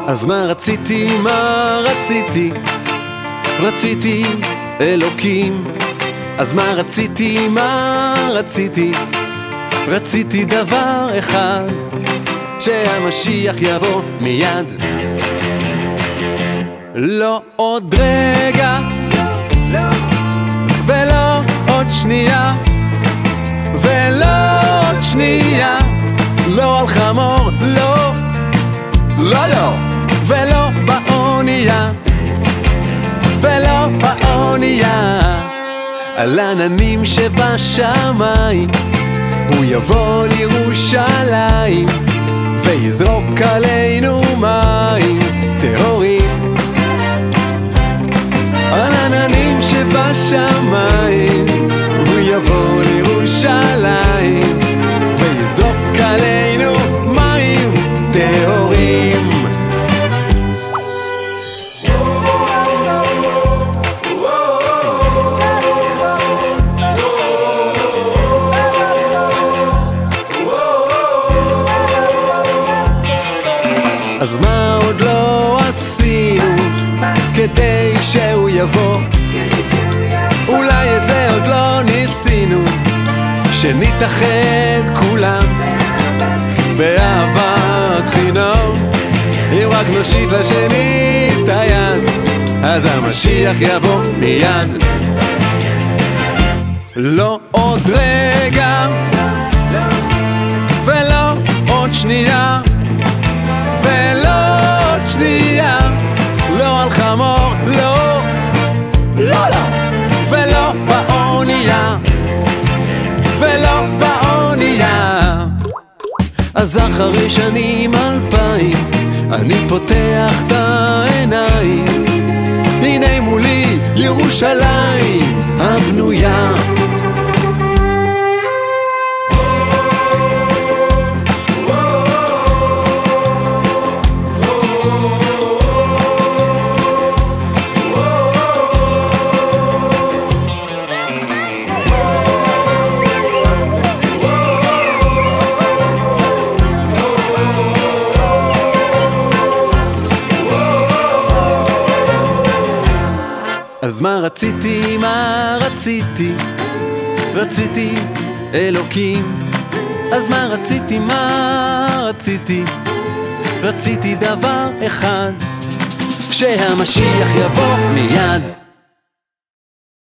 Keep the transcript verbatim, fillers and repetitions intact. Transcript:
אז מה רציתי, מה רציתי? רציתי אלוקים. אז מה רציתי, מה רציתי? רציתי דבר אחד, שהמשיח יבוא מיד. לא עוד רגע ולא עוד שנייה ולא עוד שנייה, לא על חמור, לא, לא, לא, ולא באונייה ולא באונייה, על עננים שבשמיים הוא יבוא לירושלים ויזרוק עלינו מים טהורים. על עננים שבשמיים הוא יבוא לירושלים ויזרוק עלינו מים טהורים. אז מה עוד לא עשינו כדי שהוא יבוא? אולי את זה עוד לא ניסינו, שנתאחד כולם באהבת חינם. אם רק נושיט לשני את היד, אז המשיח יבוא מיד. לא עוד רגע ולא עוד שנייה ולא עוד שנייה, לא על חמור, לא, לא, לא, ולא באונייה ולא באונייה. אז אחרי שנים אלפיים אני פותח את העיניים, הנה מולי ירושלים הבנויה. אז מה רציתי, מה רציתי? רציתי אלוקים. אז מה רציתי, מה רציתי? רציתי דבר אחד, שהמשיח יבוא מיד.